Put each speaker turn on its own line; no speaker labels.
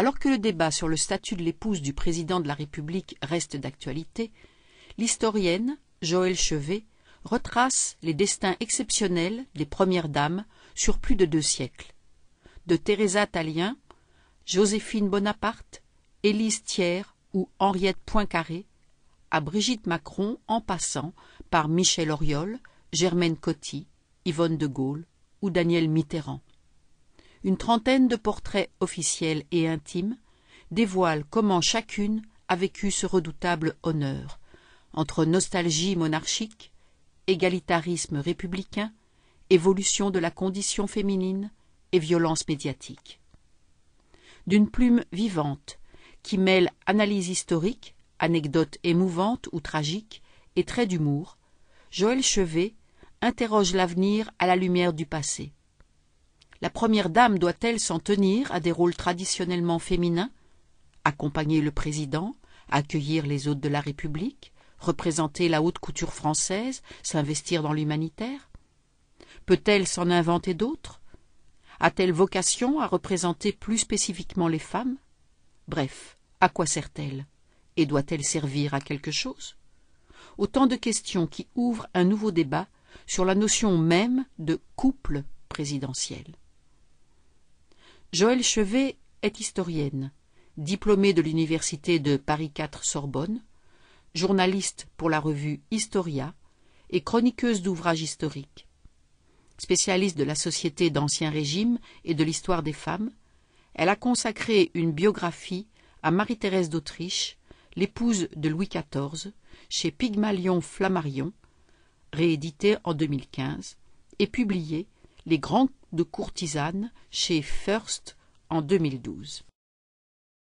Alors que le débat sur le statut de l'épouse du président de la République reste d'actualité, l'historienne Joëlle Chevet retrace les destins exceptionnels des premières dames sur plus de 2 siècles. De Thérèse Tallien, Joséphine Bonaparte, Élise Thiers ou Henriette Poincaré, à Brigitte Macron en passant par Michel Auriol, Germaine Coty, Yvonne de Gaulle ou Danielle Mitterrand. Une trentaine de portraits officiels et intimes dévoilent comment chacune a vécu ce redoutable honneur, entre nostalgie monarchique, égalitarisme républicain, évolution de la condition féminine et violence médiatique. D'une plume vivante, qui mêle analyse historique, anecdotes émouvantes ou tragiques et traits d'humour, Joëlle Chevet interroge l'avenir à la lumière du passé. La première dame doit-elle s'en tenir à des rôles traditionnellement féminins, accompagner le président, accueillir les hôtes de la République, représenter la haute couture française, s'investir dans l'humanitaire? Peut-elle s'en inventer d'autres? A-t-elle vocation à représenter plus spécifiquement les femmes? Bref, à quoi sert-elle? Et doit-elle servir à quelque chose? Autant de questions qui ouvrent un nouveau débat sur la notion même de couple présidentiel. Joëlle Chevet est historienne, diplômée de l'université de Paris 4 Sorbonne, journaliste pour la revue Historia et chroniqueuse d'ouvrages historiques. Spécialiste de la société d'Ancien Régime et de l'histoire des femmes, elle a consacré une biographie à Marie-Thérèse d'Autriche, l'épouse de Louis XIV, chez Pygmalion Flammarion, réédité en 2015, et publié Les Grandes courtisanes chez Furst en 2012.